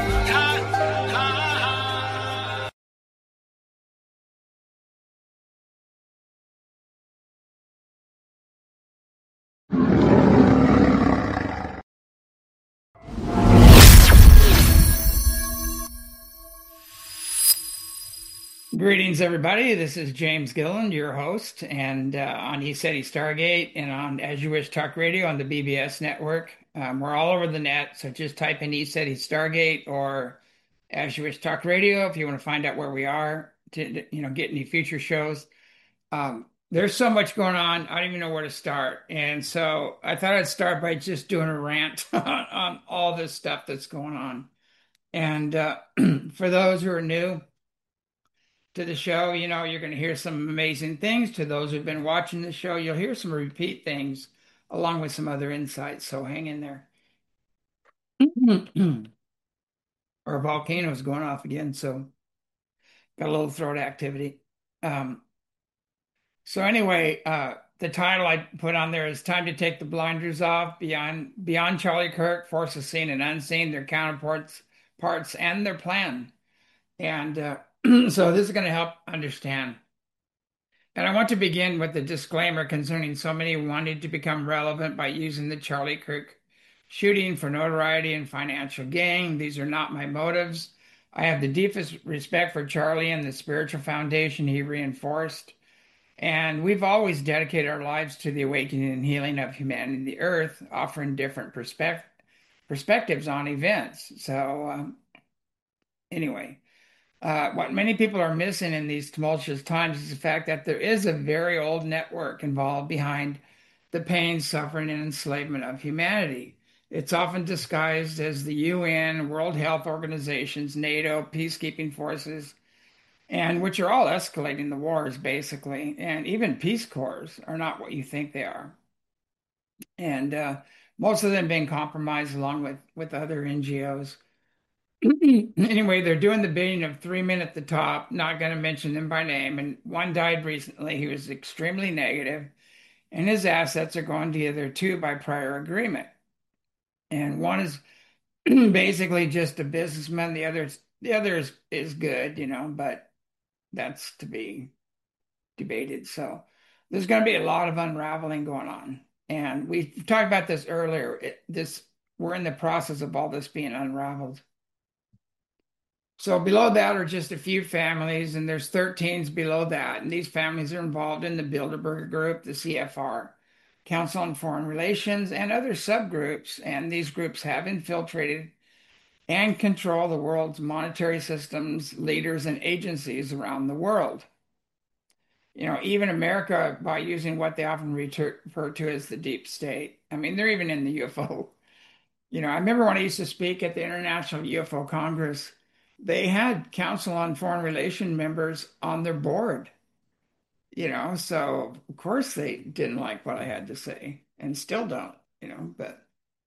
Greetings, everybody. This is James Gilland, your host, and on ECETI Stargate and on As You Wish Talk Radio on the BBS network. We're all over the net, so just type in ECETI Stargate or As You Wish Talk Radio if you want to find out where we are to get any future shows. There's so much going on, I don't even know where to start, and so I thought I'd start by just doing a rant on all this stuff that's going on. And for those who are new to the show, you're going to hear some amazing things. To those who've been watching the show, you'll hear some repeat things along with some other insights. So hang in there. Our volcano's going off again, so got a little throat activity. Um, so anyway, the title I put on there is "Time to Take the Blinders Off." Beyond Charlie Kirk, forces seen and unseen, their counterparts, parts, and their plan. And so this is going to help understand. And I want to begin with a disclaimer concerning so many wanting to become relevant by using the Charlie Kirk shooting for notoriety and financial gain. These are not my motives. I have the deepest respect for Charlie and the spiritual foundation he reinforced. And we've always dedicated our lives to the awakening and healing of humanity and the earth, offering different perspectives on events. So, anyway. What many people are missing in these tumultuous times is the fact that there is a very old network involved behind the pain, suffering, and enslavement of humanity. It's often disguised as the UN, World Health Organizations, NATO, peacekeeping forces, and which are all escalating the wars, basically. And even Peace Corps are not what you think they are. And most of them being compromised along with other NGOs. Anyway, they're doing the bidding of three men at the top, not going to mention them by name. And one died recently. He was extremely negative, and his assets are going to the other two by prior agreement. And one is basically just a businessman. The other is good, but that's to be debated. So there's going to be a lot of unraveling going on. And we talked about this earlier. We're in the process of all this being unraveled. So below that are just a few families, and there's 13s below that. And these families are involved in the Bilderberg Group, the CFR, Council on Foreign Relations, and other subgroups. And these groups have infiltrated and control the world's monetary systems, leaders, and agencies around the world. Even America, by using what they often refer to as the deep state. I mean, they're even in the UFO. I remember when I used to speak at the International UFO Congress, they had Council on Foreign Relations members on their board, so of course they didn't like what I had to say and still don't, but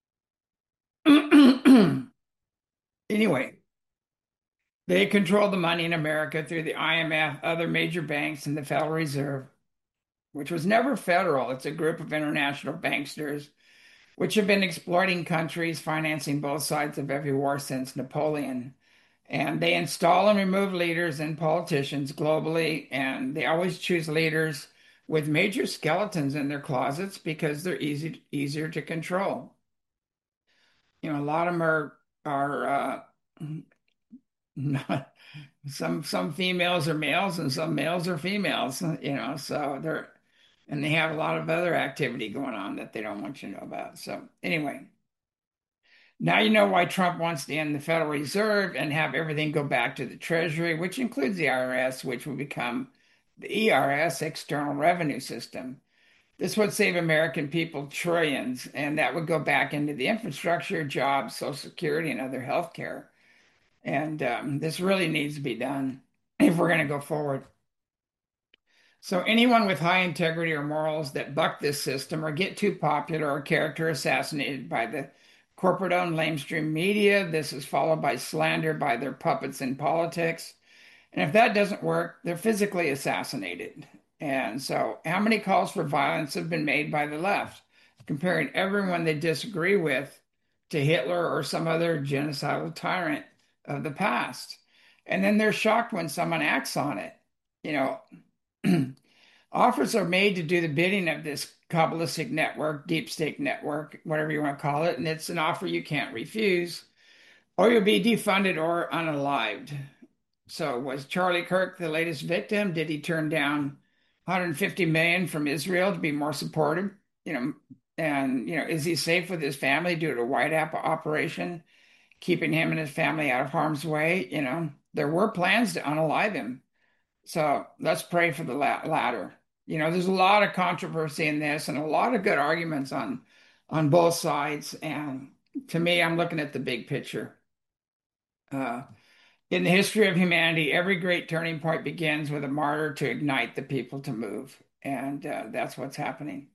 anyway, they control the money in America through the IMF, other major banks, and the Federal Reserve, which was never federal. It's a group of international banksters which have been exploiting countries, financing both sides of every war since Napoleon. And they install and remove leaders and politicians globally, and they always choose leaders with major skeletons in their closets because they're easier to control. A lot of them are not, some females are males and some males are females, so they have a lot of other activity going on that they don't want you to know about. So anyway. Now you know why Trump wants to end the Federal Reserve and have everything go back to the Treasury, which includes the IRS, which will become the ERS, External Revenue System. This would save American people trillions, and that would go back into the infrastructure, jobs, Social Security, and other health care. And this really needs to be done if we're going to go forward. So anyone with high integrity or morals that buck this system or get too popular or character assassinated by the corporate-owned lamestream media. This is followed by slander by their puppets in politics. And if that doesn't work, they're physically assassinated. And so how many calls for violence have been made by the left, comparing everyone they disagree with to Hitler or some other genocidal tyrant of the past. And then they're shocked when someone acts on it. You know, offers are made to do the bidding of this Kabbalistic network, deep state network, whatever you want to call it, and it's an offer you can't refuse, or you'll be defunded or unalived. So was Charlie Kirk the latest victim? Did he turn down 150 million from Israel to be more supportive? You know, and is he safe with his family due to a White App operation, keeping him and his family out of harm's way? There were plans to unalive him. So let's pray for the latter. There's a lot of controversy in this and a lot of good arguments on both sides. And to me, I'm looking at the big picture. In the history of humanity, every great turning point begins with a martyr to ignite the people to move. And that's what's happening.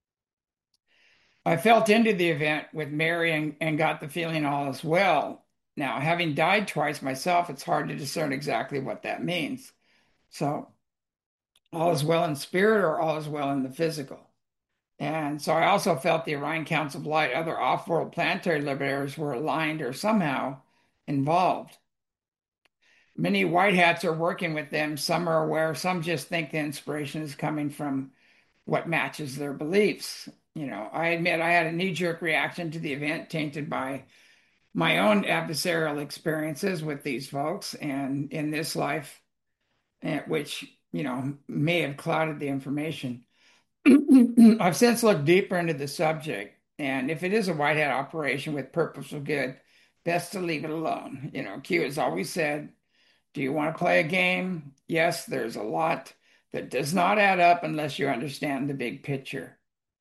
I felt into the event with Mary and got the feeling all is well. Now, having died twice myself, it's hard to discern exactly what that means. So, all is well in spirit or all is well in the physical. And so I also felt the Orion Council of Light, other off-world planetary liberators were aligned or somehow involved. Many white hats are working with them. Some are aware, some just think the inspiration is coming from what matches their beliefs. I admit I had a knee-jerk reaction to the event tainted by my own adversarial experiences with these folks and in this life, which, may have clouded the information. I've since looked deeper into the subject, and if it is a white hat operation with purposeful good, best to leave it alone. Q has always said, do you want to play a game? Yes, there's a lot that does not add up unless you understand the big picture.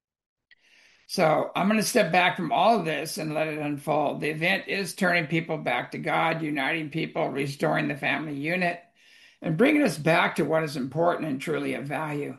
So I'm going to step back from all of this and let it unfold. The event is turning people back to God, uniting people, restoring the family unit, and bringing us back to what is important and truly of value.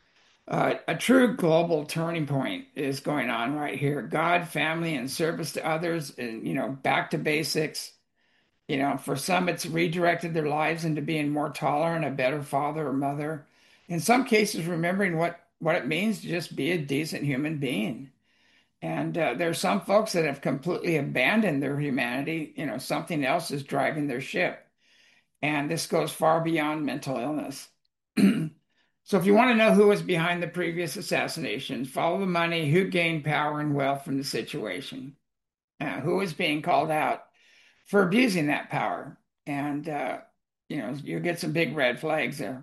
A true global turning point is going on right here. God, family, and service to others, and back to basics. For some, it's redirected their lives into being more tolerant, a better father or mother. In some cases, remembering what it means to just be a decent human being. And there's some folks that have completely abandoned their humanity. Something else is driving their ship. And this goes far beyond mental illness. So if you want to know who was behind the previous assassinations, follow the money, who gained power and wealth from the situation, who is being called out for abusing that power. And, you'll get some big red flags there.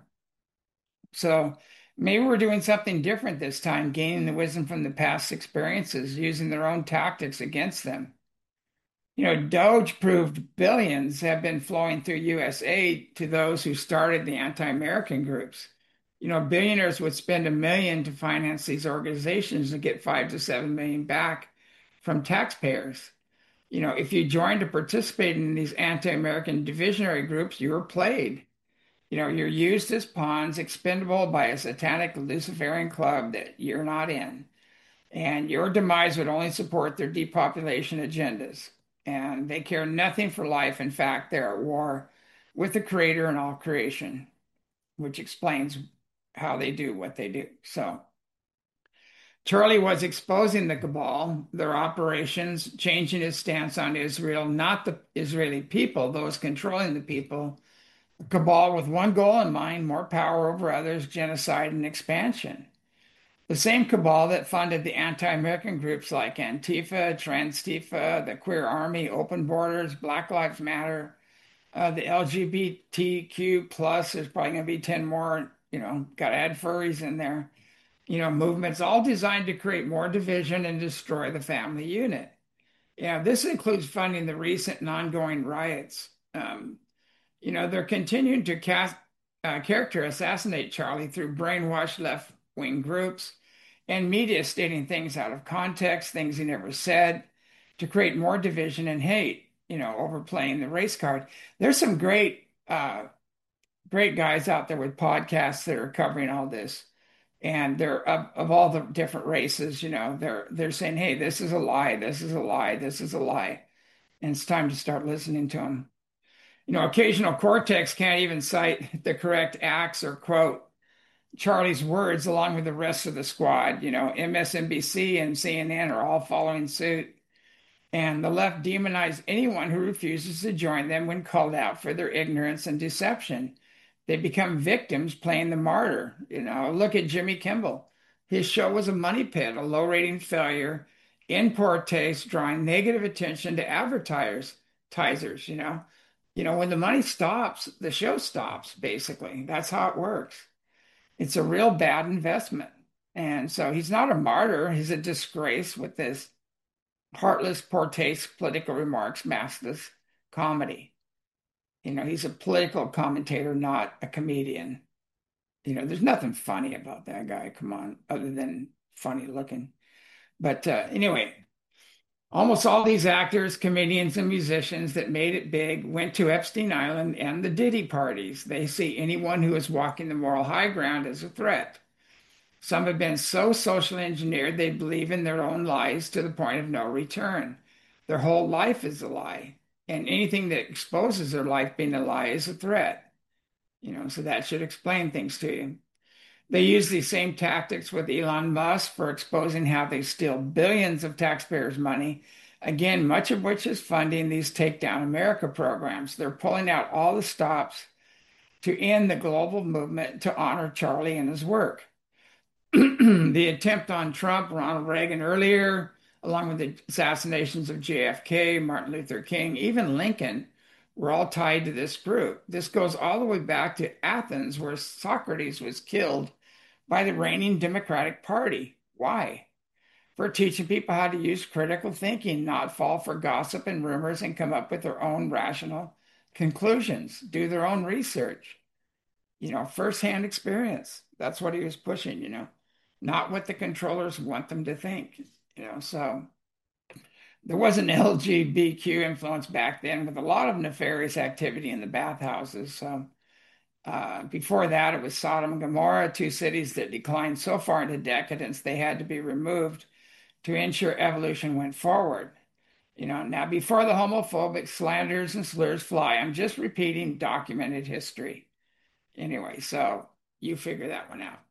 So maybe we're doing something different this time, gaining the wisdom from the past experiences, using their own tactics against them. Doge proved billions have been flowing through US aid to those who started the anti-American groups. Billionaires would spend $1 million to finance these organizations and get 5 to 7 million back from taxpayers. If you joined to participate in these anti-American divisionary groups, you were played. You're used as pawns, expendable by a satanic Luciferian club that you're not in. And your demise would only support their depopulation agendas. And they care nothing for life. In fact, they're at war with the Creator and all creation, which explains how they do what they do. So Charlie was exposing the cabal, their operations, changing his stance on Israel, not the Israeli people, those controlling the people. A cabal with one goal in mind, more power over others, genocide, and expansion. The same cabal that funded the anti-American groups like Antifa, Transtifa, the Queer Army, Open Borders, Black Lives Matter, the LGBTQ plus, there's probably going to be 10 more, got to add furries in there. Movements all designed to create more division and destroy the family unit. This includes funding the recent and ongoing riots. They're continuing to character assassinate Charlie through brainwashed left-wing groups and media stating things out of context, things he never said, to create more division and hate, overplaying the race card. There's some great guys out there with podcasts that are covering all this. And they're of all the different races, they're saying, hey, this is a lie, this is a lie, this is a lie. And it's time to start listening to them. Occasional Cortex can't even cite the correct acts or quote Charlie's words along with the rest of the squad. MSNBC and CNN are all following suit. And the left demonize anyone who refuses to join them when called out for their ignorance and deception. They become victims playing the martyr. Look at Jimmy Kimmel. His show was a money pit, a low rating failure, in poor taste, drawing negative attention to advertisers. When the money stops, the show stops, basically. That's how it works. It's a real bad investment. And so he's not a martyr. He's a disgrace with this heartless, poor taste political remarks masked as comedy. He's a political commentator, not a comedian. There's nothing funny about that guy. Come on, other than funny looking. But anyway, almost all these actors, comedians, and musicians that made it big went to Epstein Island and the Diddy parties. They see anyone who is walking the moral high ground as a threat. Some have been so socially engineered they believe in their own lies to the point of no return. Their whole life is a lie, and anything that exposes their life being a lie is a threat. So that should explain things to you. They use these same tactics with Elon Musk for exposing how they steal billions of taxpayers' money. Again, much of which is funding these Take Down America programs. They're pulling out all the stops to end the global movement to honor Charlie and his work. The attempt on Trump, Ronald Reagan earlier, along with the assassinations of JFK, Martin Luther King, even Lincoln, were all tied to this group. This goes all the way back to Athens, where Socrates was killed by the reigning Democratic Party. Why? For teaching people how to use critical thinking, not fall for gossip and rumors, and come up with their own rational conclusions, do their own research. Firsthand experience. That's what he was pushing, not what the controllers want them to think. So there was an LGBTQ influence back then with a lot of nefarious activity in the bathhouses. So before that, it was Sodom and Gomorrah, two cities that declined so far into decadence they had to be removed to ensure evolution went forward. Now before the homophobic slanders and slurs fly, I'm just repeating documented history. Anyway, so you figure that one out.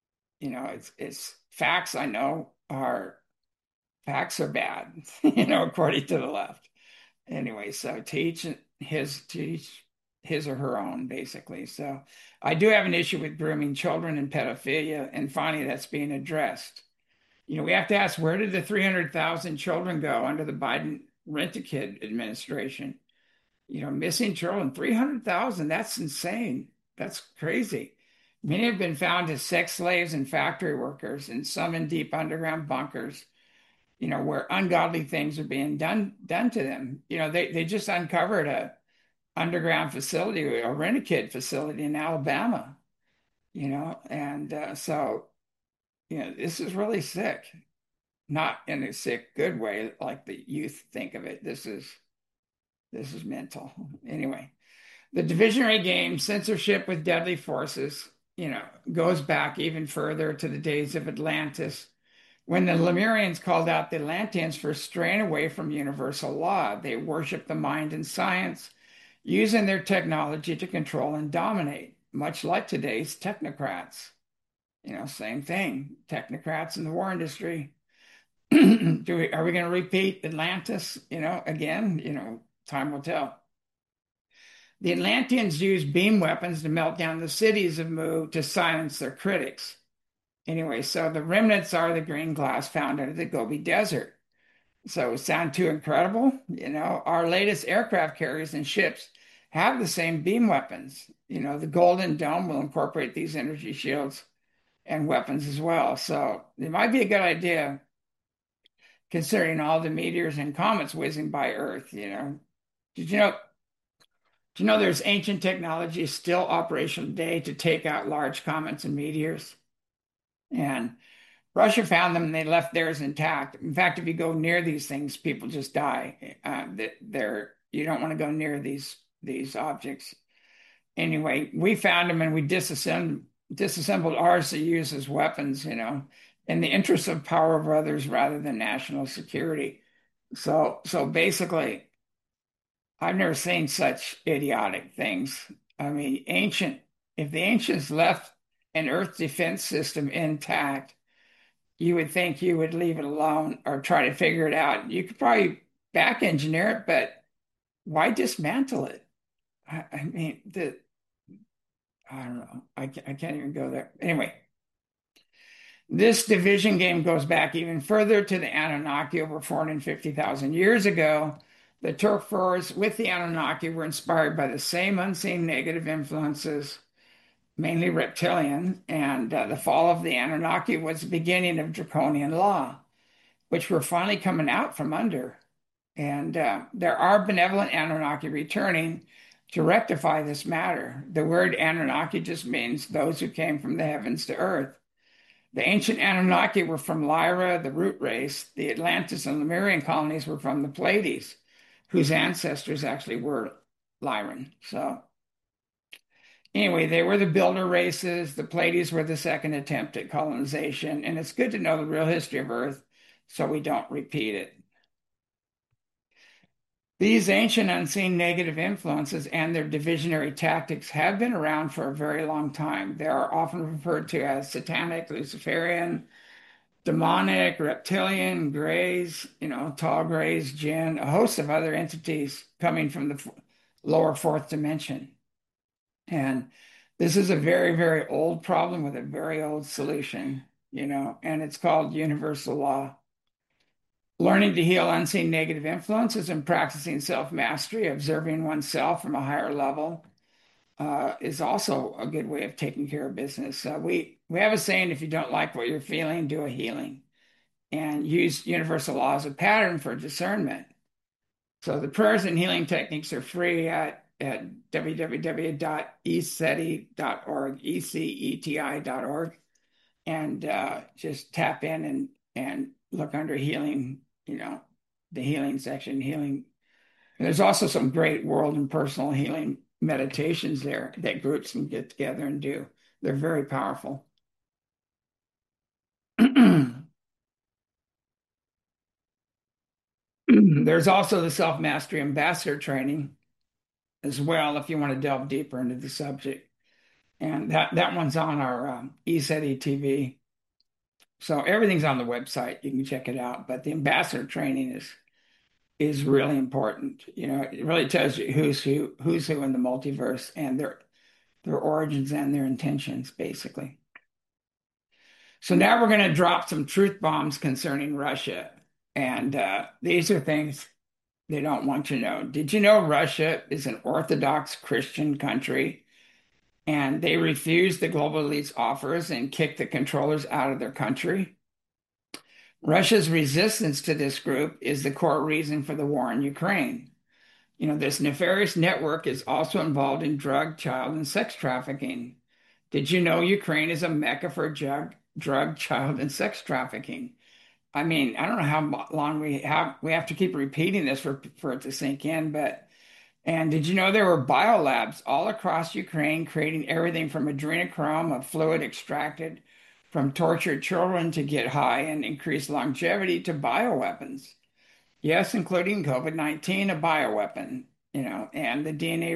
It's facts. I know facts are bad, according to the left. Anyway, so teach his or her own, basically. So I do have an issue with grooming children and pedophilia, and finally that's being addressed. We have to ask, where did the 300,000 children go under the Biden Rent-A-Kid administration? Missing children, 300,000, that's insane. That's crazy. Many have been found as sex slaves and factory workers, and some in deep underground bunkers, where ungodly things are being done to them. They just uncovered a underground facility, a Rent-A-Kid facility in Alabama, and so, this is really sick. Not in a sick, good way, like the youth think of it. This is mental. Anyway. The divisionary game, censorship with deadly forces, goes back even further to the days of Atlantis, when the Lemurians called out the Atlanteans for straying away from universal law. They worshiped the mind and science, using their technology to control and dominate, much like today's technocrats. Same thing, technocrats in the war industry. Are we going to repeat Atlantis, again? Time will tell. The Atlanteans used beam weapons to melt down the cities of Mu to silence their critics. Anyway, so the remnants are the green glass found under the Gobi Desert. So sound too incredible? Our latest aircraft carriers and ships have the same beam weapons. The Golden Dome will incorporate these energy shields and weapons as well. So it might be a good idea considering all the meteors and comets whizzing by Earth. Did you know there's ancient technology still operational today to take out large comets and meteors? And Russia found them and they left theirs intact. In fact, if you go near these things, people just die. You don't want to go near these objects. Anyway, we found them and we disassembled ours to use as weapons, in the interest of power of others rather than national security. So basically, I've never seen such idiotic things. I mean, if the ancients left an Earth defense system intact, you would think you would leave it alone or try to figure it out. You could probably back engineer it, but why dismantle it? I mean, I don't know. I can't even go there. Anyway, this division game goes back even further to the Anunnaki over 450,000 years ago. The Turk Furs with the Anunnaki were inspired by the same unseen negative influences, mainly reptilian, and the fall of the Anunnaki was the beginning of draconian law, which we're finally coming out from under. And there are benevolent Anunnaki returning to rectify this matter. The word Anunnaki just means those who came from the heavens to earth. The ancient Anunnaki were from Lyra, the root race. The Atlantis and Lemurian colonies were from the Pleiades, whose ancestors actually were Lyran. So anyway, they were the builder races. The Pleiades were the second attempt at colonization. And it's good to know the real history of Earth so we don't repeat it. These ancient unseen negative influences and their divisionary tactics have been around for a very long time. They are often referred to as satanic, Luciferian, demonic, reptilian, grays, tall grays, jinn, a host of other entities coming from the lower fourth dimension. And this is a very, very old problem with a very old solution, and it's called universal law. Learning to heal unseen negative influences and practicing self-mastery, observing oneself from a higher level, is also a good way of taking care of business. We have a saying, if you don't like what you're feeling, do a healing and use universal law as a pattern for discernment. So the prayers and healing techniques are free at www.eceti.org, eceti.org, and just tap in and look under healing, the healing section, healing. And there's also some great world and personal healing meditations there that groups can get together and do. They're very powerful. There's also the self-mastery ambassador training as well, if you want to delve deeper into the subject. And that one's on our ECETI TV. So everything's on the website. You can check it out. But the ambassador training is really important. It really tells you who's who in the multiverse and their origins and their intentions, basically. So now we're going to drop some truth bombs concerning Russia. And these are things they don't want you to know. Did you know Russia is an Orthodox Christian country? And they refuse the global elite's offers and kick the controllers out of their country. Russia's resistance to this group is the core reason for the war in Ukraine. This nefarious network is also involved in drug, child, and sex trafficking. Did you know Ukraine is a mecca for drug, child, and sex trafficking? I mean, I don't know how long we have to keep repeating this for it to sink in, and did you know there were biolabs all across Ukraine creating everything from adrenochrome, a fluid extracted from tortured children to get high and increase longevity, to bioweapons? Yes, including COVID-19, a bioweapon, and the DNA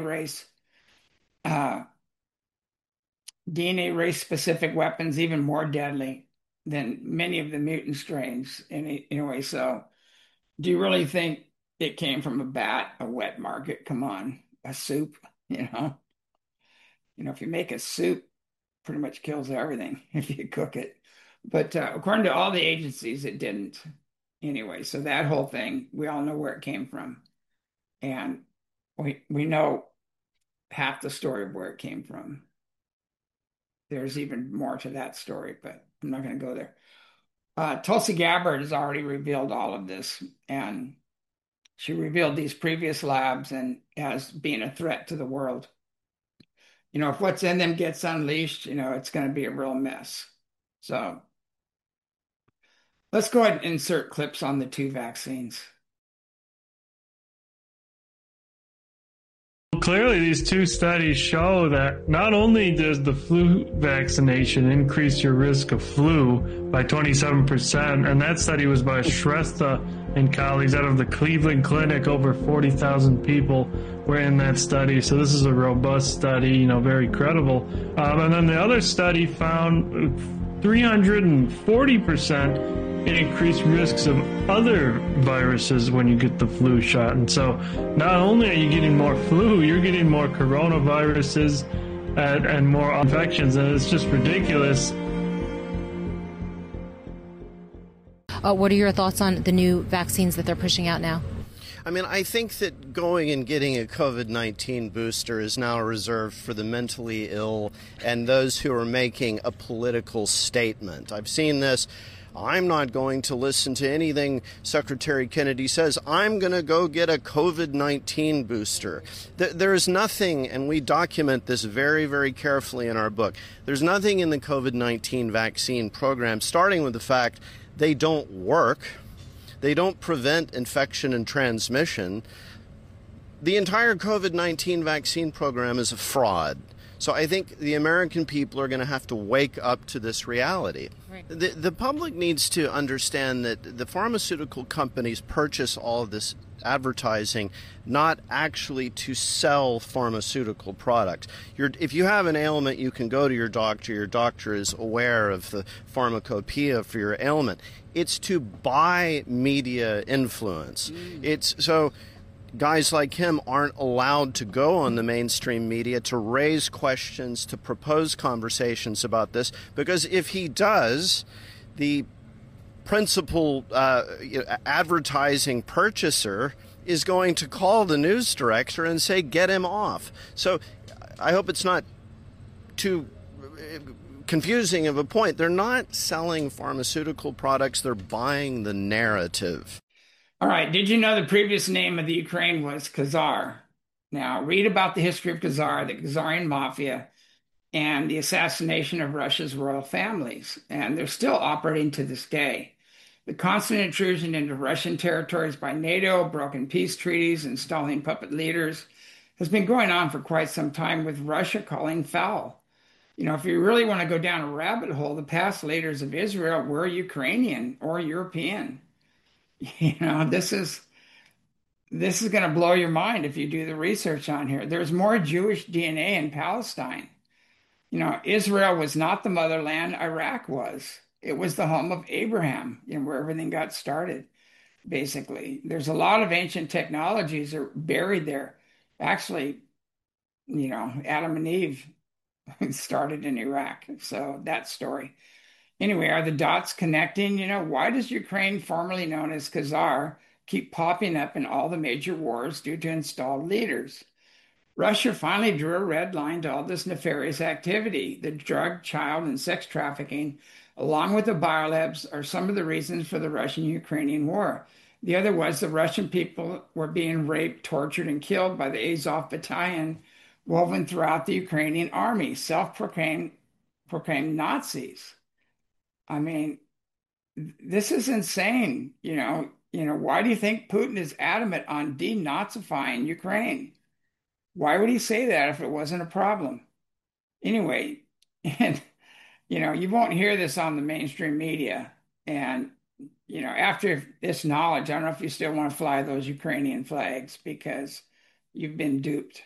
race specific weapons, even more deadly than many of the mutant strains. Anyway, so do you really think it came from a bat, a wet market? Come on, a soup, if you make a soup, pretty much kills everything if you cook it. But according to all the agencies, it didn't. Anyway, so that whole thing, we all know where it came from. And we know half the story of where it came from. There's even more to that story, but I'm not going to go there. Tulsi Gabbard has already revealed all of this, and she revealed these previous labs and as being a threat to the world. If what's in them gets unleashed, it's going to be a real mess. So let's go ahead and insert clips on the two vaccines. Clearly, these two studies show that not only does the flu vaccination increase your risk of flu by 27%, and that study was by Shrestha and colleagues out of the Cleveland Clinic. Over 40,000 people were in that study. So this is a robust study, very credible. And then the other study found 340% increased risks of other viruses when you get the flu shot. And so not only are you getting more flu, you're getting more coronaviruses and more infections, and it's just ridiculous. What are your thoughts on the new vaccines that they're pushing out now? I mean, I think that going and getting a COVID-19 booster is now reserved for the mentally ill and those who are making a political statement. I've seen this. I'm not going to listen to anything Secretary Kennedy says. I'm going to go get a COVID-19 booster. There is nothing, and we document this very, very carefully in our book, there's nothing in the COVID-19 vaccine program, starting with the fact they don't work. They don't prevent infection and transmission. The entire COVID-19 vaccine program is a fraud. So I think the American people are going to have to wake up to this reality. Right. The public needs to understand that the pharmaceutical companies purchase all of this advertising not actually to sell pharmaceutical products. If you have an ailment, you can go to your doctor. Your doctor is aware of the pharmacopoeia for your ailment. It's to buy media influence. It's so guys like him aren't allowed to go on the mainstream media to raise questions, to propose conversations about this, because if he does, the principal advertising purchaser is going to call the news director and say, get him off. So I hope it's not too confusing of a point. They're not selling pharmaceutical products. They're buying the narrative. All right. Did you know the previous name of the Ukraine was Khazar? Now, read about the history of Khazar, the Khazarian mafia, and the assassination of Russia's royal families. And they're still operating to this day. The constant intrusion into Russian territories by NATO, broken peace treaties, installing puppet leaders has been going on for quite some time, with Russia calling foul. You know, if you really want to go down a rabbit hole, the past leaders of Israel were Ukrainian or European. You know, this is going to blow your mind if you do the research on here. There's more Jewish DNA in Palestine. You know, Israel was not the motherland, Iraq was. It was the home of Abraham, you know, where everything got started, basically. There's a lot of ancient technologies are buried there. Actually, you know, Adam and Eve started in Iraq. So that story. Anyway, are the dots connecting? You know, why does Ukraine, formerly known as Khazar, keep popping up in all the major wars due to installed leaders? Russia finally drew a red line to all this nefarious activity. The drug, child, and sex trafficking, along with the biolabs, are some of the reasons for the Russian-Ukrainian war. The other was the Russian people were being raped, tortured, and killed by the Azov battalion woven throughout the Ukrainian army, self-proclaimed Nazis. I mean, this is insane. You know, why do you think Putin is adamant on denazifying Ukraine? Why would he say that if it wasn't a problem? Anyway, and you know, you won't hear this on the mainstream media. And you know, after this knowledge, I don't know if you still want to fly those Ukrainian flags because you've been duped.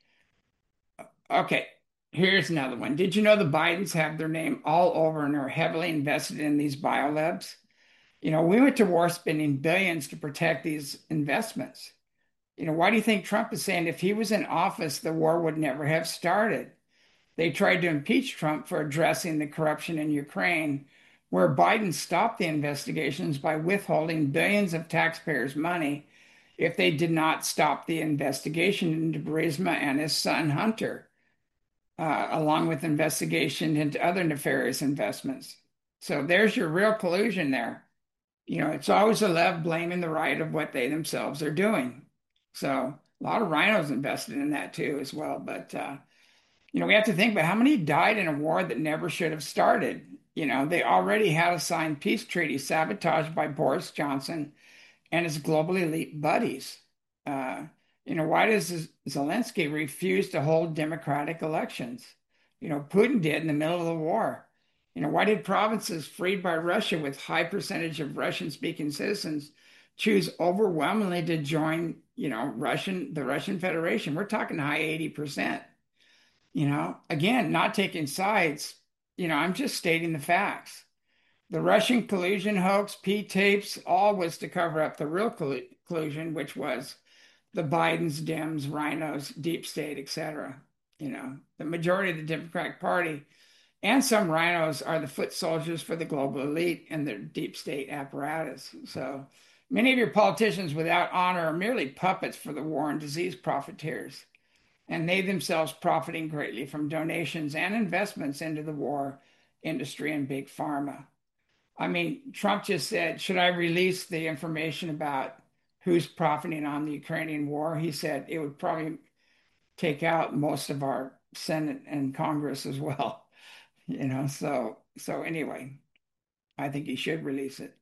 Okay, here's another one. Did you know the Bidens have their name all over and are heavily invested in these biolabs? You know, we went to war spending billions to protect these investments. You know, why do you think Trump is saying if he was in office, the war would never have started? They tried to impeach Trump for addressing the corruption in Ukraine, where Biden stopped the investigations by withholding billions of taxpayers' money if they did not stop the investigation into Burisma and his son Hunter. Along with investigation into other nefarious investments. So there's your real collusion there. You know, it's always the left blaming the right of what they themselves are doing. So a lot of rhinos invested in that too as well. But, you know, we have to think about how many died in a war that never should have started. You know, they already had a signed peace treaty sabotaged by Boris Johnson and his global elite buddies. You know, why does Zelensky refuse to hold democratic elections? You know, Putin did in the middle of the war. You know, why did provinces freed by Russia with high percentage of Russian-speaking citizens choose overwhelmingly to join, you know, the Russian Federation? We're talking high 80%. You know, again, not taking sides. You know, I'm just stating the facts. The Russian collusion hoax, P tapes, all was to cover up the real collusion, which was the Bidens, Dems, rhinos, deep state, etc. The majority of the Democratic Party and some rhinos are the foot soldiers for the global elite and their deep state apparatus. So many of your politicians without honor are merely puppets for the war and disease profiteers, and they themselves profiting greatly from donations and investments into the war industry and big pharma. I mean, Trump just said, should I release the information about who's profiting on the Ukrainian war? He said it would probably take out most of our Senate and Congress as well. So anyway, I think he should release it.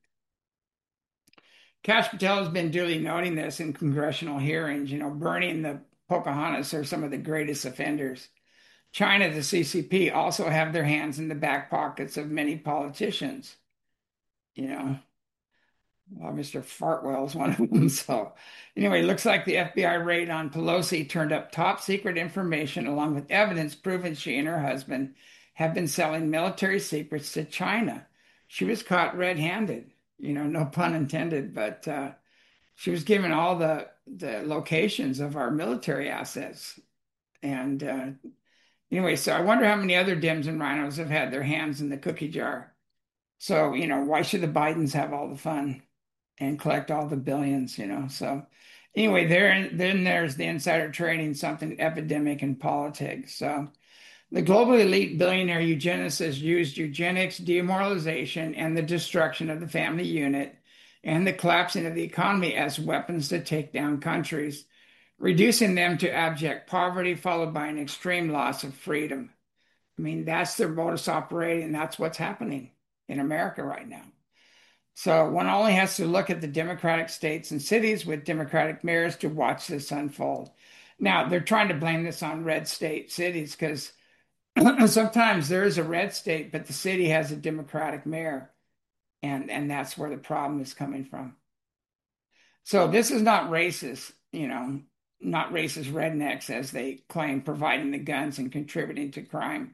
Kash Patel has been duly noting this in congressional hearings. Bernie and the Pocahontas are some of the greatest offenders. China, the CCP, also have their hands in the back pockets of many politicians. You know, well, Mr. Fartwell is one of them. So, anyway, looks like the FBI raid on Pelosi turned up top secret information along with evidence proving she and her husband have been selling military secrets to China. She was caught red-handed, no pun intended, but she was given all the locations of our military assets. And anyway, so I wonder how many other Dems and rhinos have had their hands in the cookie jar. So, why should the Bidens have all the fun and collect all the billions, So anyway, then there's the insider trading, something epidemic in politics. So the global elite billionaire eugenicists used eugenics, demoralization, and the destruction of the family unit and the collapsing of the economy as weapons to take down countries, reducing them to abject poverty, followed by an extreme loss of freedom. I mean, that's their modus operandi, and that's what's happening in America right now. So one only has to look at the Democratic states and cities with Democratic mayors to watch this unfold. Now, they're trying to blame this on red state cities because sometimes there is a red state, but the city has a Democratic mayor, and that's where the problem is coming from. So this is not racist, not racist rednecks as they claim, providing the guns and contributing to crime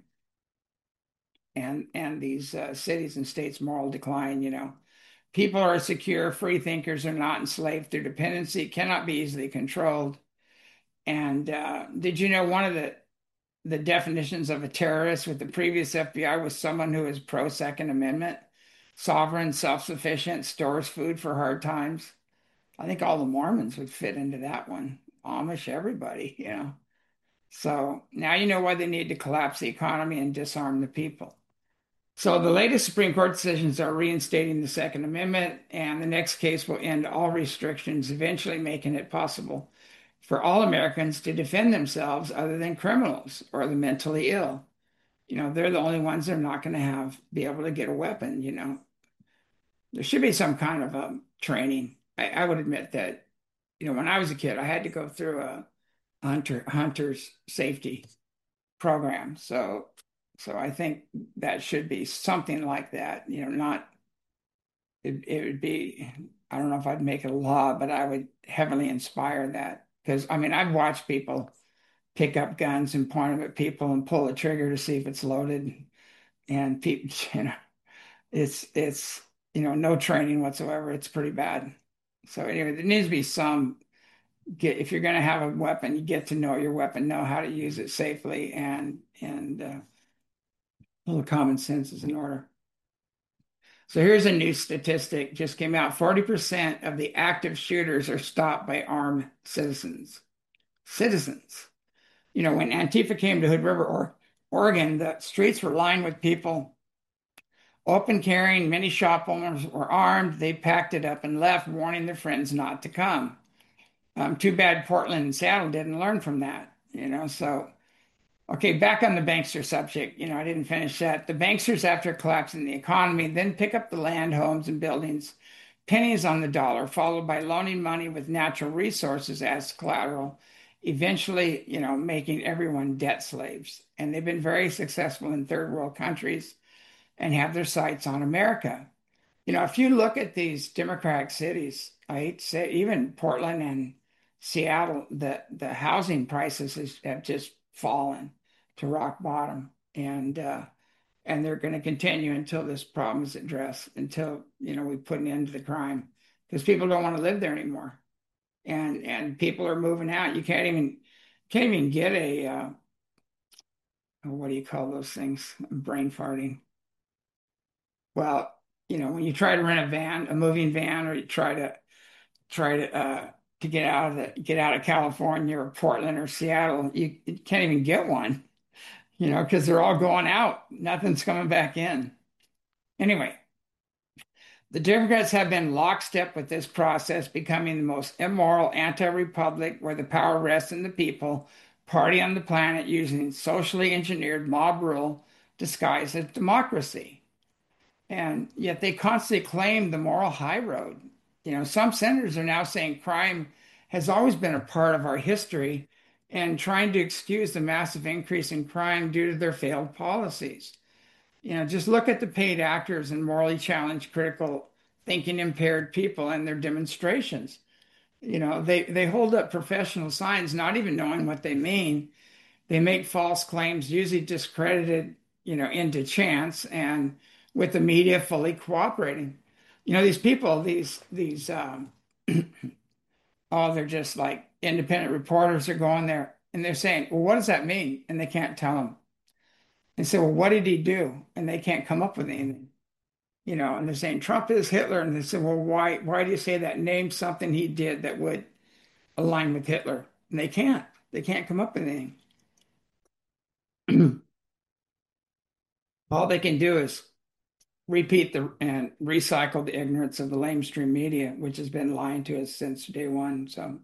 and these cities and states' moral decline. People are secure, free thinkers are not enslaved through dependency, cannot be easily controlled. And did you know one of the definitions of a terrorist with the previous FBI was someone who is pro-Second Amendment, sovereign, self-sufficient, stores food for hard times? I think all the Mormons would fit into that one. Amish, everybody. So now you know why they need to collapse the economy and disarm the people. So the latest Supreme Court decisions are reinstating the Second Amendment, and the next case will end all restrictions, eventually making it possible for all Americans to defend themselves other than criminals or the mentally ill. They're the only ones that are not going to be able to get a weapon. There should be some kind of a training. I would admit that, when I was a kid, I had to go through a hunter's safety program. So I think that should be something like that, not, it would be, I don't know if I'd make it a law, but I would heavily inspire that. Because, I mean, I've watched people pick up guns and point them at people and pull the trigger to see if it's loaded. And people, it's no training whatsoever. It's pretty bad. So anyway, there needs to be if you're going to have a weapon, you get to know your weapon, know how to use it safely, and a little common sense is in order. So here's a new statistic just came out. 40% of the active shooters are stopped by armed citizens. Citizens. When Antifa came to Hood River, Oregon, the streets were lined with people open carrying. Many shop owners were armed. They packed it up and left, warning their friends not to come. Too bad Portland and Seattle didn't learn from that, so. Okay, back on the bankster subject. I didn't finish that. The banksters, after collapsing the economy, then pick up the land, homes, and buildings, pennies on the dollar, followed by loaning money with natural resources as collateral, eventually, making everyone debt slaves. And they've been very successful in third world countries and have their sights on America. If you look at these democratic cities, I hate to say, even Portland and Seattle, the housing prices have just fallen to rock bottom. And and they're going to continue until this problem is addressed, until we put an end to the crime, because people don't want to live there anymore, and people are moving out. You can't even get a what do you call those things? I'm brain farting. Well, when you try to rent a moving van, or you try to get out of California or Portland or Seattle, you can't even get one, because they're all going out. Nothing's coming back in. Anyway, the Democrats have been lockstep with this process, becoming the most immoral anti-republic where the power rests in the people, party on the planet using socially engineered mob rule disguised as democracy. And yet they constantly claim the moral high road. Some senators are now saying crime has always been a part of our history and trying to excuse the massive increase in crime due to their failed policies. Just look at the paid actors and morally challenged, critical, thinking impaired people and their demonstrations. They hold up professional signs, not even knowing what they mean. They make false claims, usually discredited, into chance, and with the media fully cooperating. These people, oh, they're just like independent reporters are going there and they're saying, well, what does that mean? And they can't tell them. And say, well, what did he do? And they can't come up with anything. And they're saying Trump is Hitler. And they say, well, why do you say that? Name something he did that would align with Hitler. And they can't. They can't come up with anything. All they can do is repeat and recycle the ignorance of the lamestream media, which has been lying to us since day one. So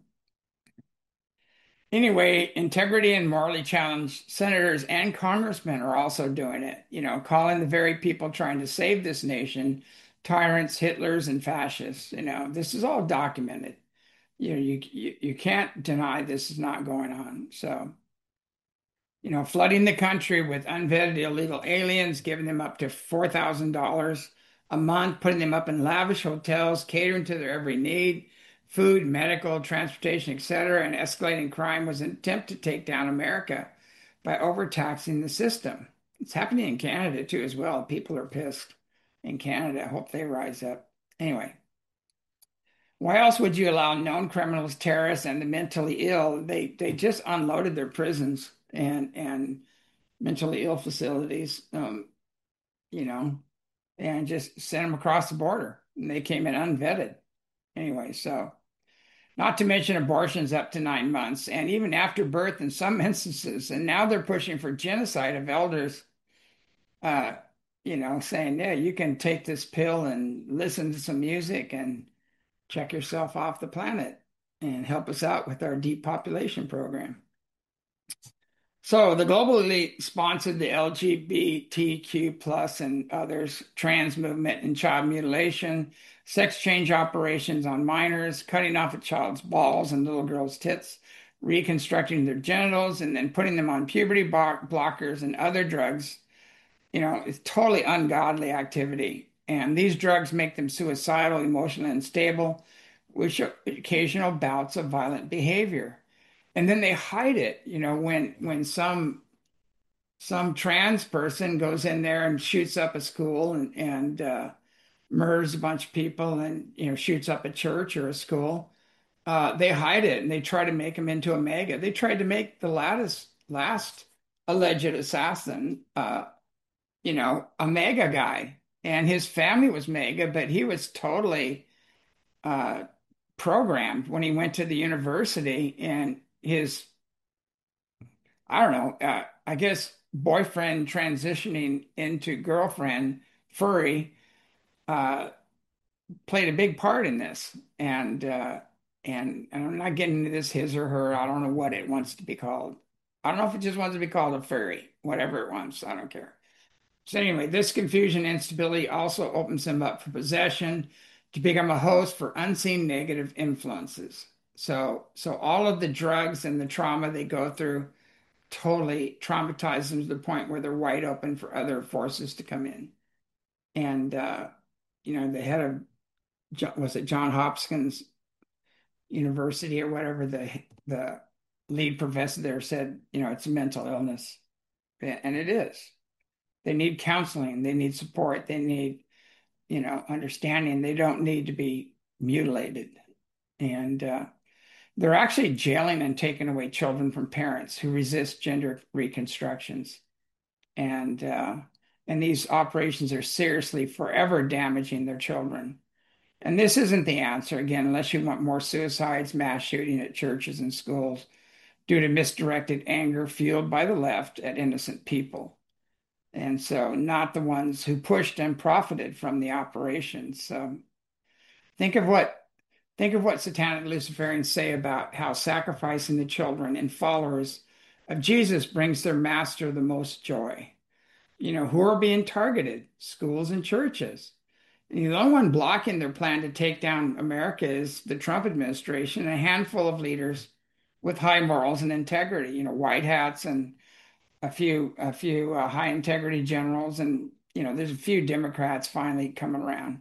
anyway, integrity and morally challenged senators and congressmen are also doing it, calling the very people trying to save this nation tyrants, Hitlers, and fascists. This is all documented. You can't deny this is not going on. So, flooding the country with unvetted illegal aliens, giving them up to $4,000 a month, putting them up in lavish hotels, catering to their every need, food, medical, transportation, etc., and escalating crime was an attempt to take down America by overtaxing the system. It's happening in Canada too, as well. People are pissed in Canada. I hope they rise up. Anyway, why else would you allow known criminals, terrorists, and the mentally ill? They just unloaded their prisons and mentally ill facilities, and just sent them across the border. And they came in unvetted. Anyway, so not to mention abortions up to 9 months and even after birth in some instances. And now they're pushing for genocide of elders, saying, yeah, you can take this pill and listen to some music and check yourself off the planet and help us out with our depopulation program. So the global elite sponsored the LGBTQ plus and others trans movement and child mutilation, sex change operations on minors, cutting off a child's balls and little girls' tits, reconstructing their genitals, and then putting them on puberty blockers and other drugs. It's totally ungodly activity. And these drugs make them suicidal, emotionally unstable, with occasional bouts of violent behavior. And then they hide it, when some trans person goes in there and shoots up a school and murders a bunch of people and shoots up a church or a school. They hide it and they try to make him into a MAGA. They tried to make the last alleged assassin, a MAGA guy, and his family was MAGA, but he was totally programmed when he went to the university, and his, I don't know, I guess boyfriend transitioning into girlfriend, furry, played a big part in this. And I'm not getting into this his or her. I don't know what it wants to be called. I don't know if it just wants to be called a furry, whatever it wants. I don't care. So anyway, this confusion and instability also opens them up for possession, to become a host for unseen negative influences. So all of the drugs and the trauma they go through totally traumatize them to the point where they're wide open for other forces to come in. And the head of, was it John Hopkins University or whatever, the lead professor there said, it's a mental illness, and it is. They need counseling. They need support. They need, understanding. They don't need to be mutilated. And they're actually jailing and taking away children from parents who resist gender reconstructions. And these operations are seriously forever damaging their children. And this isn't the answer, again, unless you want more suicides, mass shooting at churches and schools due to misdirected anger fueled by the left at innocent people. And so, not the ones who pushed and profited from the operations. So, think of what satanic Luciferians say about how sacrificing the children and followers of Jesus brings their master the most joy. Who are being targeted? Schools and churches. The only one blocking their plan to take down America is the Trump administration and a handful of leaders with high morals and integrity, white hats and a few high integrity generals. And, there's a few Democrats finally coming around,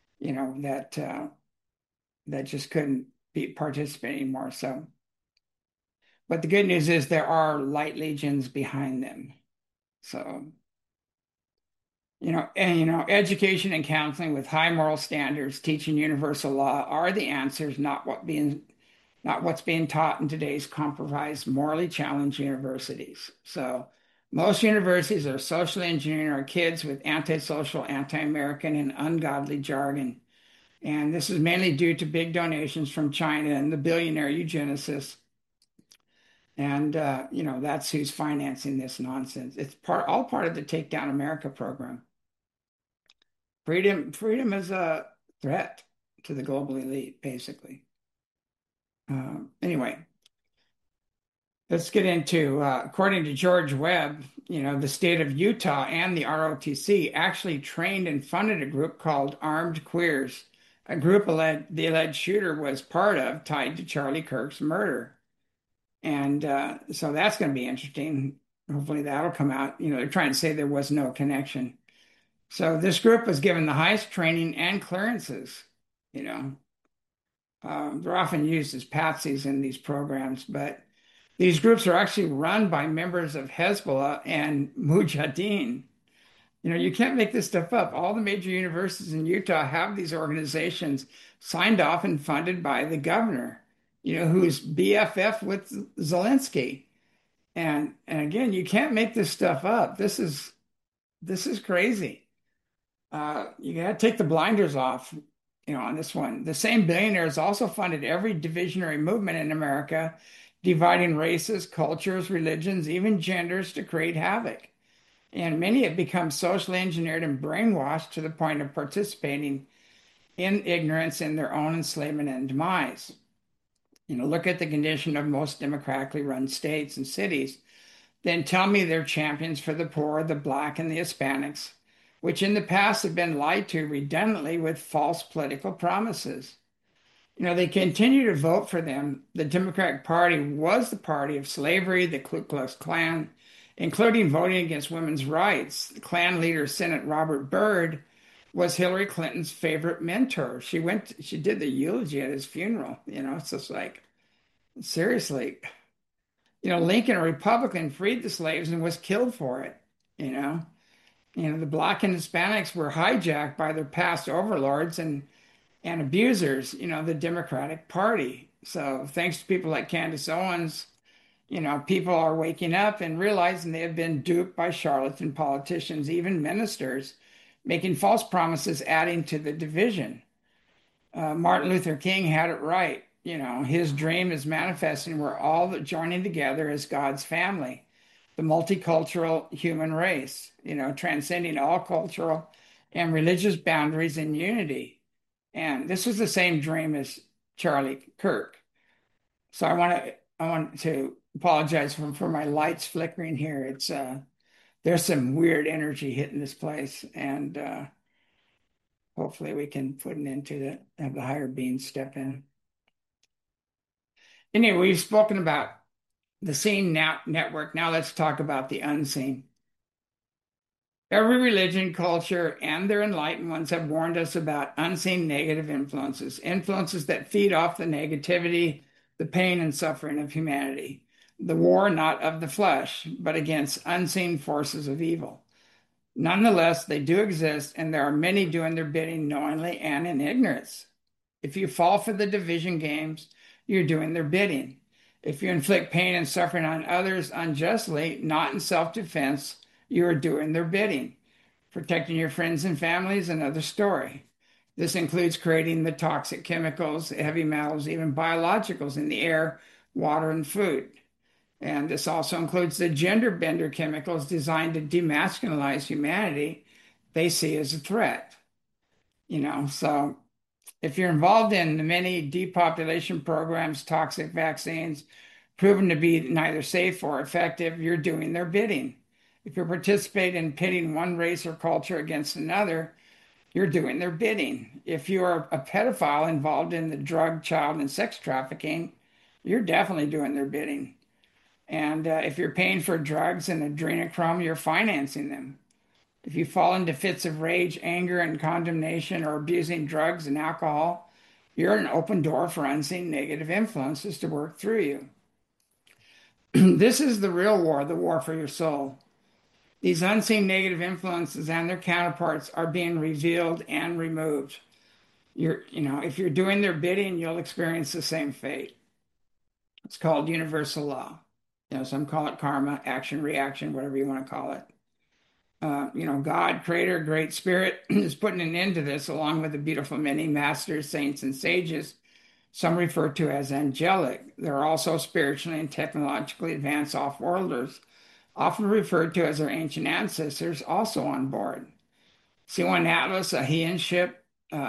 that just couldn't be participate anymore. So, but the good news is there are light legions behind them. So, education and counseling with high moral standards, teaching universal law are the answers, not what's being taught in today's compromised, morally challenged universities. So most universities are socially engineering our kids with antisocial, anti-American, and ungodly jargon. And this is mainly due to big donations from China and the billionaire eugenicists. And that's who's financing this nonsense. It's all part of the Take Down America program. Freedom is a threat to the global elite, basically. Anyway, let's get into, according to George Webb, the state of Utah and the ROTC actually trained and funded a group called Armed Queers, a group the alleged shooter was part of, tied to Charlie Kirk's murder. And so that's going to be interesting. Hopefully that'll come out. They're trying to say there was no connection. So this group was given the highest training and clearances. They're often used as patsies in these programs, but these groups are actually run by members of Hezbollah and Mujahideen. You can't make this stuff up. All the major universities in Utah have these organizations signed off and funded by the governor, who's BFF with Zelensky. And again, you can't make this stuff up. This is crazy. You got to take the blinders off, on this one. The same billionaires also funded every divisionary movement in America, dividing races, cultures, religions, even genders to create havoc. And many have become socially engineered and brainwashed to the point of participating in ignorance in their own enslavement and demise. Look at the condition of most democratically run states and cities. Then tell me they're champions for the poor, the Black, and the Hispanics, which in the past have been lied to redundantly with false political promises. They continue to vote for them. The Democratic Party was the party of slavery, the Ku Klux Klan, including voting against women's rights. The Klan leader, Senator Robert Byrd, was Hillary Clinton's favorite mentor. She did the eulogy at his funeral. It's just like, seriously. Lincoln, a Republican, freed the slaves and was killed for it. The Black and Hispanics were hijacked by their past overlords and abusers, the Democratic Party. So thanks to people like Candace Owens, people are waking up and realizing they have been duped by charlatan politicians, even ministers, making false promises, adding to the division. Martin Luther King had it right. His dream is manifesting. We're all joining together as God's family, the multicultural human race, transcending all cultural and religious boundaries in unity. And this was the same dream as Charlie Kirk. So I want to apologize for my lights flickering here. It's there's some weird energy hitting this place, and hopefully we can put an end to that, have the higher beings step in. Anyway, we've spoken about the seen network. Now let's talk about the unseen. Every religion, culture, and their enlightened ones have warned us about unseen negative influences that feed off the negativity, the pain and suffering of humanity. The war not of the flesh, but against unseen forces of evil. Nonetheless, they do exist, and there are many doing their bidding knowingly and in ignorance. If you fall for the division games, you're doing their bidding. If you inflict pain and suffering on others unjustly, not in self-defense, you are doing their bidding. Protecting your friends and family is another story. This includes creating the toxic chemicals, heavy metals, even biologicals in the air, water, and food. And this also includes the gender bender chemicals designed to demasculinize humanity they see as a threat. So if you're involved in the many depopulation programs, toxic vaccines, proven to be neither safe or effective, you're doing their bidding. If you participate in pitting one race or culture against another, you're doing their bidding. If you are a pedophile involved in the drug, child, and sex trafficking, you're definitely doing their bidding. And if you're paying for drugs and adrenochrome, you're financing them. If you fall into fits of rage, anger, and condemnation, or abusing drugs and alcohol, you're an open door for unseen negative influences to work through you. This is the real war, the war for your soul. These unseen negative influences and their counterparts are being revealed and removed. If you're doing their bidding, you'll experience the same fate. It's called universal law. Some call it karma, action, reaction, whatever you want to call it. God, Creator, Great Spirit, is putting an end to this, along with the beautiful many masters, saints, and sages, some referred to as angelic. They're also spiritually and technologically advanced off-worlders, often referred to as their ancient ancestors, also on board. C1 Atlas, a Heian ship,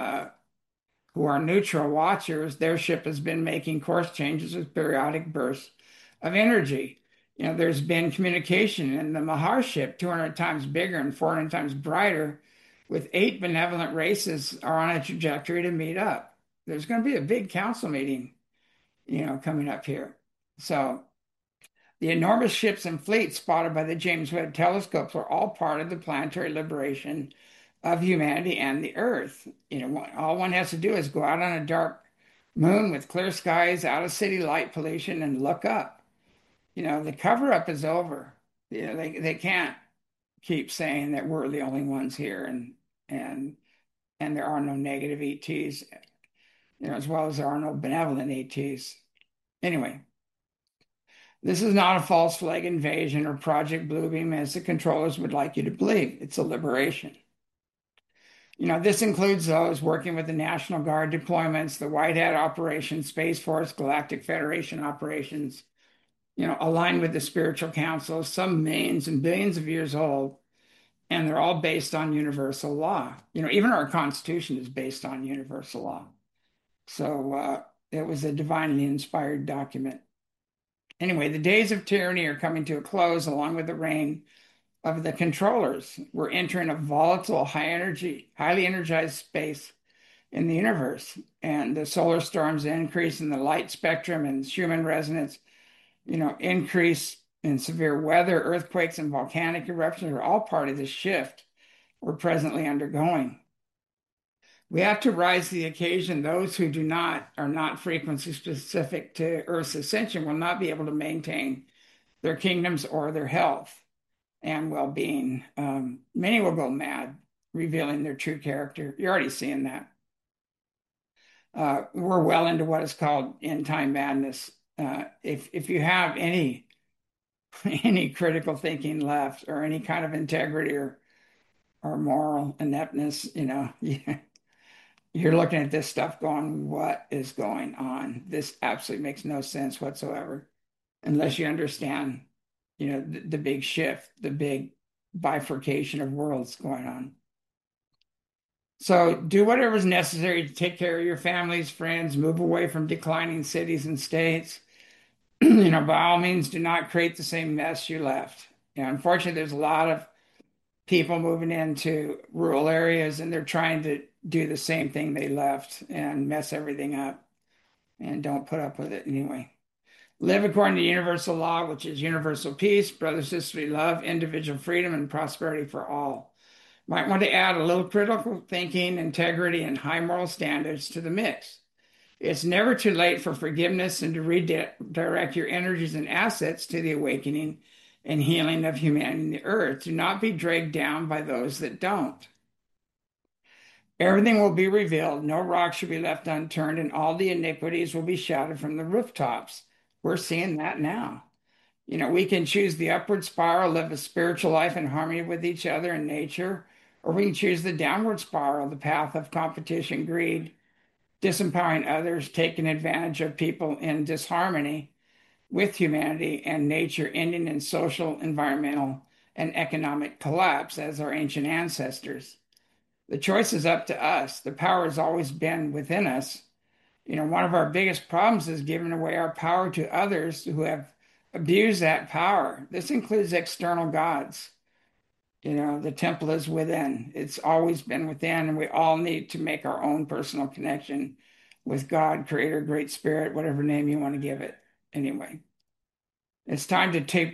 who are neutral watchers, their ship has been making course changes with periodic bursts of energy. There's been communication in the Mahar ship, 200 times bigger and 400 times brighter, with 8 benevolent races are on a trajectory to meet up. There's going to be a big council meeting, coming up here. So the enormous ships and fleets spotted by the James Webb telescopes are all part of the planetary liberation of humanity and the Earth. All one has to do is go out on a dark moon with clear skies, out of city light pollution, and look up. The cover up is over. They can't keep saying that we're the only ones here and there are no negative ETs, as well as there are no benevolent ETs. Anyway, this is not a false flag invasion or Project Bluebeam as the controllers would like you to believe. It's a liberation. This includes those working with the National Guard deployments, the White Hat operations, Space Force, Galactic Federation operations, aligned with the spiritual council, some millions and billions of years old, and they're all based on universal law. Even our Constitution is based on universal law. So it was a divinely inspired document. Anyway, the days of tyranny are coming to a close along with the reign of the controllers. We're entering a volatile, high energy, highly energized space in the universe, and the solar storms increase in the light spectrum and Schumann resonance, increase in severe weather, earthquakes, and volcanic eruptions are all part of this shift we're presently undergoing. We have to rise to the occasion. Those who are not frequency specific to Earth's ascension will not be able to maintain their kingdoms or their health and well-being. Many will go mad, revealing their true character. You're already seeing that. We're well into what is called end-time madness. If you have any critical thinking left or any kind of integrity or moral ineptness, you're looking at this stuff going, what is going on? This absolutely makes no sense whatsoever unless you understand, the big shift, the big bifurcation of worlds going on. So do whatever is necessary to take care of your families, friends, move away from declining cities and states. By all means, do not create the same mess you left. Unfortunately, there's a lot of people moving into rural areas and they're trying to do the same thing they left and mess everything up, and don't put up with it anyway. Live according to universal law, which is universal peace, brother, sisterly love, individual freedom, and prosperity for all. Might want to add a little critical thinking, integrity, and high moral standards to the mix. It's never too late for forgiveness and to redirect your energies and assets to the awakening and healing of humanity in the earth. Do not be dragged down by those that don't. Everything will be revealed. No rock should be left unturned, and all the iniquities will be shouted from the rooftops. We're seeing that now. We can choose the upward spiral, live a spiritual life in harmony with each other and nature, or we can choose the downward spiral, the path of competition, greed, disempowering others, taking advantage of people in disharmony with humanity and nature, ending in social, environmental, and economic collapse as our ancient ancestors. The choice is up to us. The power has always been within us. One of our biggest problems is giving away our power to others who have abused that power. This includes external gods. The temple is within. It's always been within, and we all need to make our own personal connection with God, Creator, Great Spirit, whatever name you want to give it. Anyway, it's time to take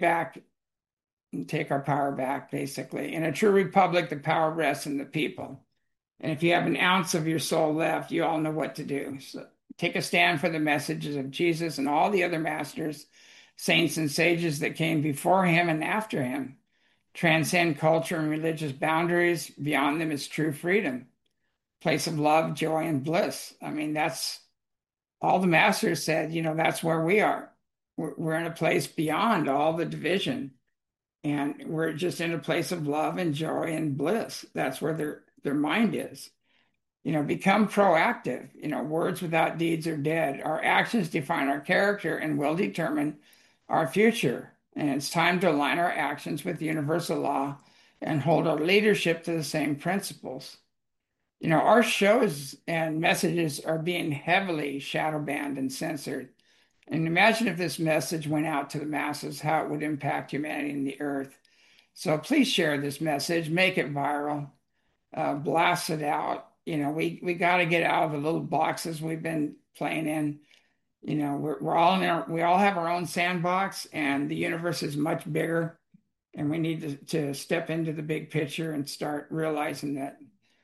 our power back, basically. In a true republic, the power rests in the people. And if you have an ounce of your soul left, you all know what to do. So take a stand for the messages of Jesus and all the other masters, saints, and sages that came before him and after him. Transcend culture and religious boundaries. Beyond them is true freedom, place of love, joy, and bliss. That's all the masters said. That's where we are. We're in a place beyond all the division, and we're just in a place of love and joy and bliss. That's where their mind is. Become proactive. Words without deeds are dead. Our actions define our character and will determine our future. And it's time to align our actions with universal law and hold our leadership to the same principles. Our shows and messages are being heavily shadow banned and censored. And imagine if this message went out to the masses, how it would impact humanity and the earth. So please share this message, make it viral, blast it out. We got to get out of the little boxes we've been playing in. We're all we all have our own sandbox, and the universe is much bigger, and we need to step into the big picture and start realizing that,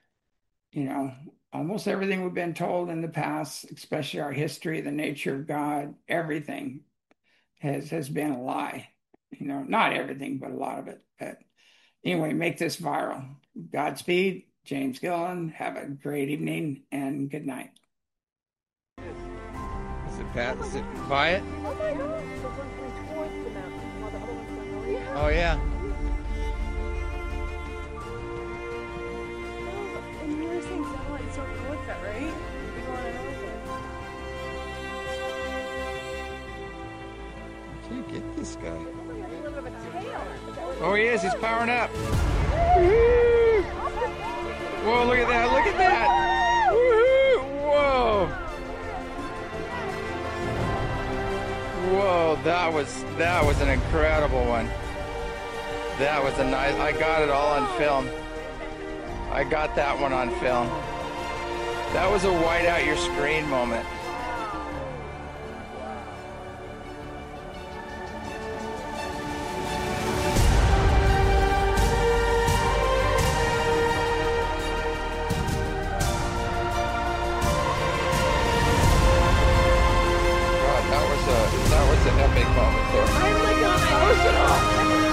almost everything we've been told in the past, especially our history, the nature of God, everything has been a lie. Not everything, but a lot of it. But anyway, make this viral. Godspeed, James Gillen. Have a great evening and good night. Is it quiet? Oh yeah. And you were saying satellites don't go with that, right? You go on an I can't get this guy. a little bit of a tail. Oh he is, he's powering up. Whoa, look at that, look at that! Woohoo! Whoa! Whoa, that was an incredible one. That was a nice, I got it all on film. I got that one on film. That was a white out your screen moment. That was an epic moment there. I'm like emotional.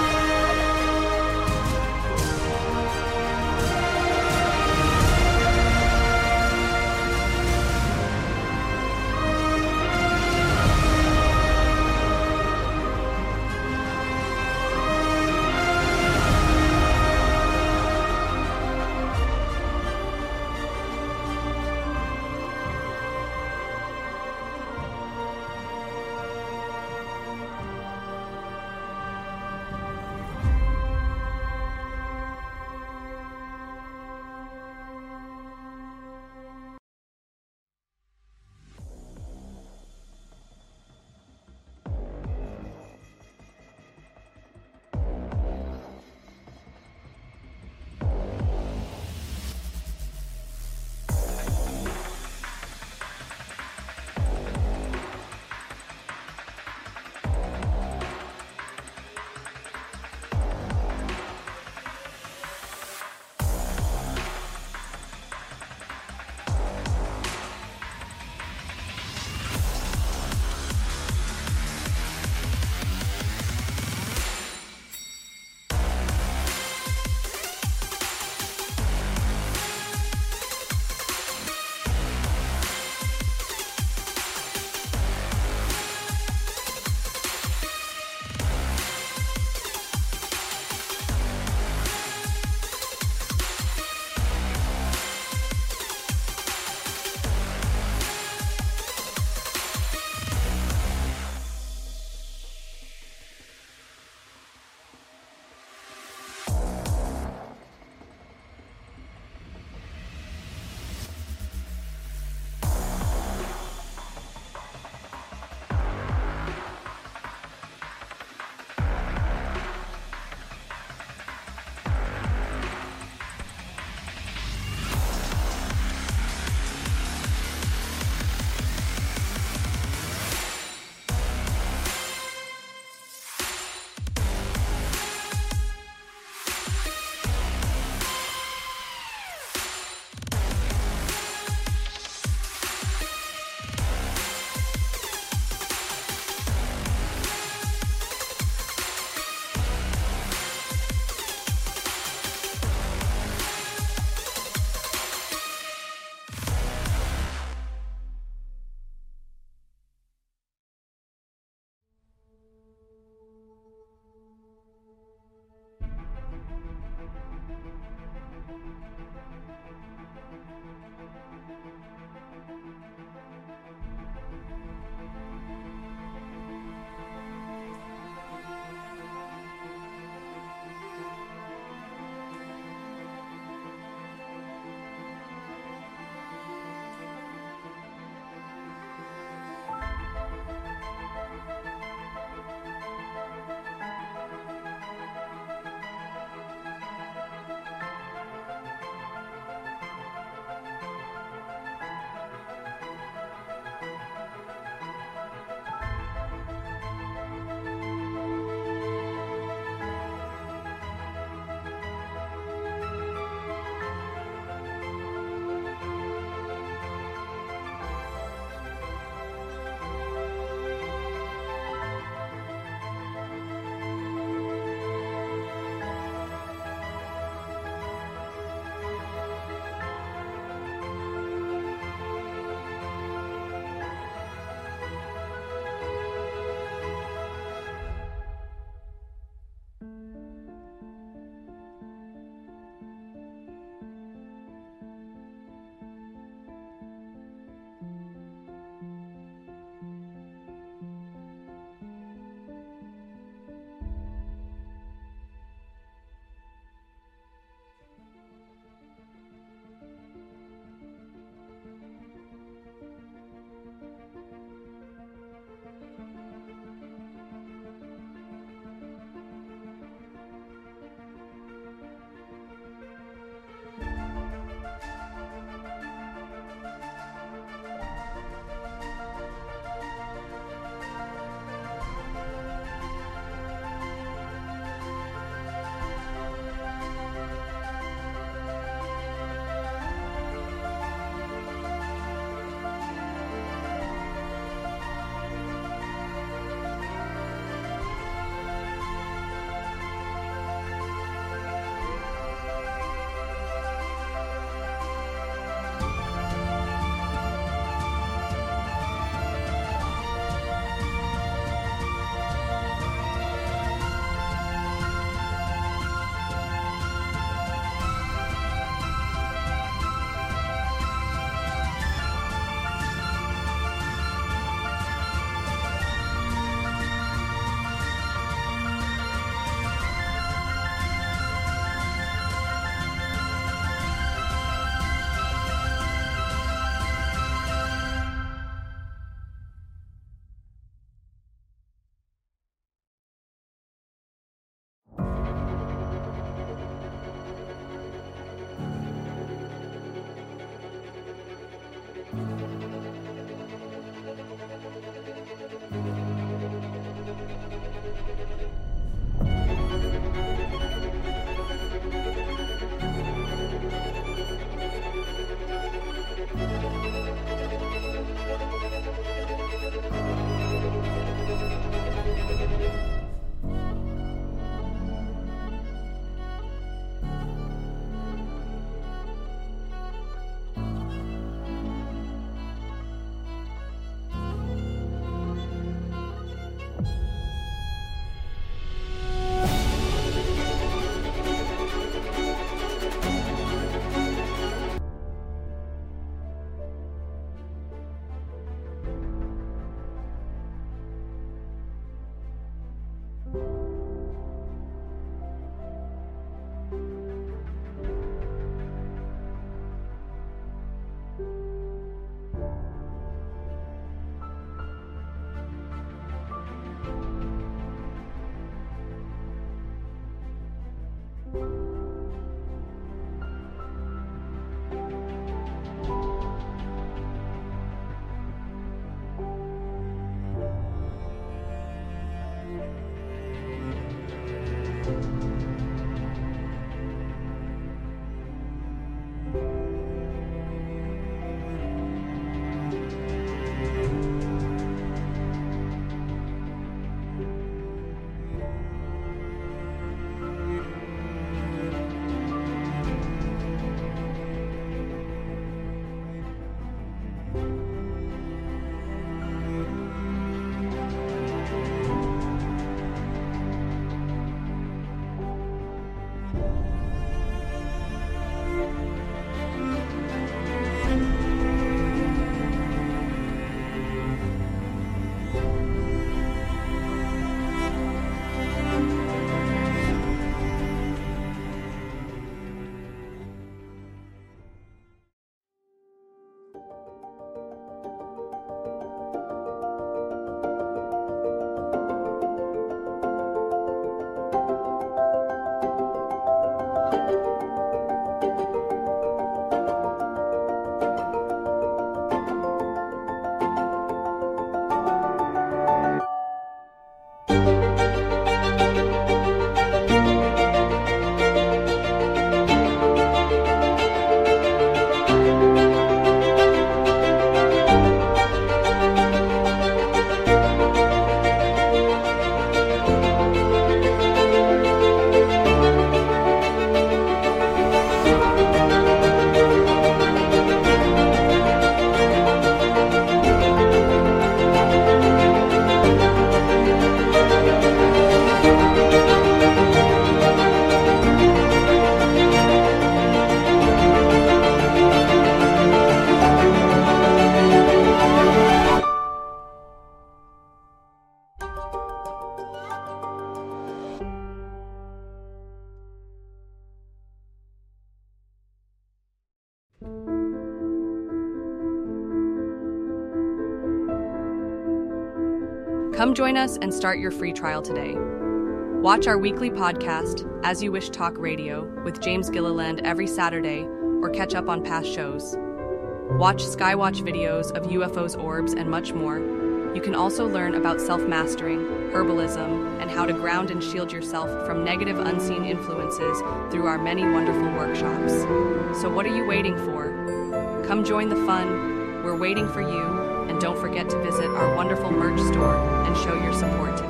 Come join us and start your free trial today. Watch our weekly podcast, As You Wish Talk Radio, with James Gilliland every Saturday, or catch up on past shows. Watch Skywatch videos of UFOs, orbs, and much more. You can also learn about self-mastering, herbalism, and how to ground and shield yourself from negative unseen influences through our many wonderful workshops. So what are you waiting for? Come join the fun. We're waiting for you. And don't forget to visit our wonderful merch store and show your support today.